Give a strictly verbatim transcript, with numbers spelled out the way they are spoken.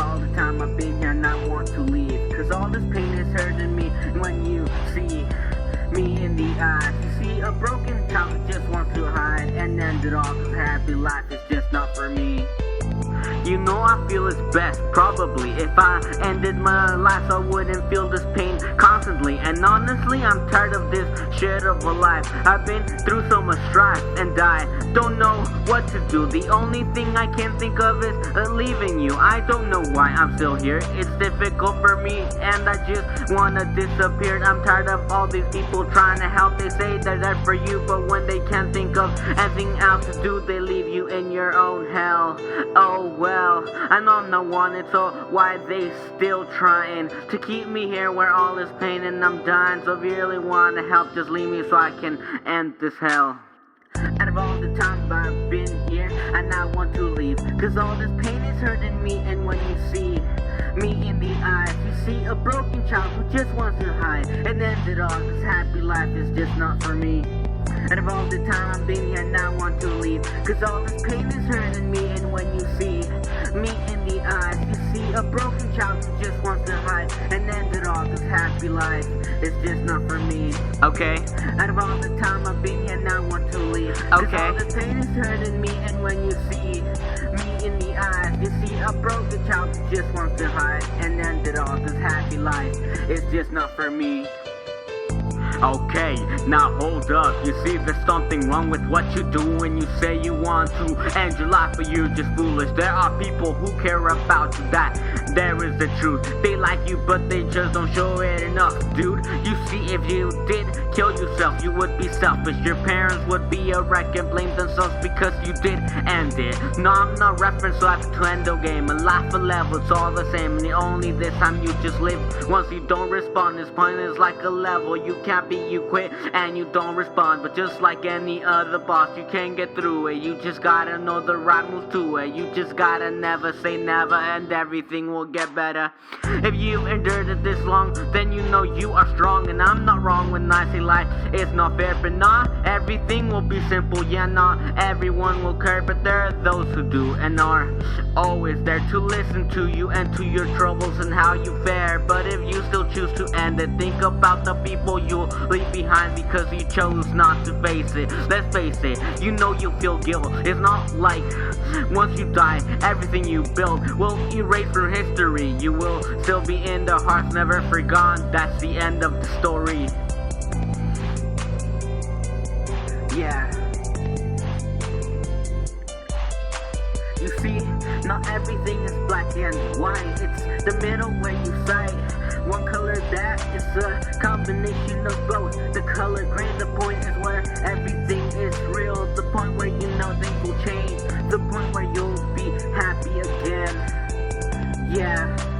all the time I've been here and I want to leave, cause all this pain is hurting me. When you see me in the eyes, you see a broken child who just wants to hide and end it all, cause happy life is just not for me. You know I feel it's best, probably, if I ended my life so I wouldn't feel this pain constantly. And honestly, I'm tired of this shit of a life. I've been through so much strife and I don't know what to do. The only thing I can think of is uh, leaving you. I don't know why I'm still here. It's difficult for me and I just wanna disappear. I'm tired of all these people trying to help. They say they're there for you, but when they can't think of anything else to do, they leave you in your own hell. Oh well, I know I'm not wanted, so why they still trying to keep me here where all is pain and I'm dying? So if you really want to help, just leave me so I can end this hell. Out of all the times I've been here, I now want to leave, cause all this pain is hurting me. And when you see me in the eyes, you see a broken child who just wants to hide and end it all, this happy life is just not for me. Out of all the time I've been here, I now want to leave, cause all this pain is hurting me. And when you see me in the eyes, you see a broken child who just wants to hide and end it all, this happy life is just not for me. Okay. Out of all the time I've been here, now I want to leave, cause okay. All the pain is hurting me. And when you see me in the eyes, you see a broken child who just wants to hide and end it all, this happy life is just not for me. Okay, now hold up. You see there's something wrong with what you do when you say you want to end your life, but you're just foolish. There are people who care about you, that there is the truth. They like you, but they just don't show it enough, dude. You see, if you did kill yourself, you would be selfish. Your parents would be a wreck and blame themselves because you did end it. No, I'm not reference life to end the game. A life a level, it's all the same. And the only this time you just live. Once you don't respond, this point is like a level. You can't be, you quit and you don't respond. But just like any other boss, you can't get through it. You just gotta know the right move to it. You just gotta never say never, and everything will get better. If you endured it this long, then you know you are strong. And I'm not wrong when I say life is not fair, but not everything will be simple. Yeah, not everyone will care, but there are those who do and are always there to listen to you and to your troubles and how you fare. But if you still choose to end it, think about the people you'll leave behind because you chose not to face it. Let's face it, you know you feel guilt. It's not like once you die, everything you built will erase from history. You will still be in the hearts, never forgotten. That's the end of the story. Yeah. You see, not everything is black and white. It's the middle where you sight. One color that is a combination of both. The color gray, the point is where everything is real. The point where you know things will change. The point where you'll be happy again. Yeah.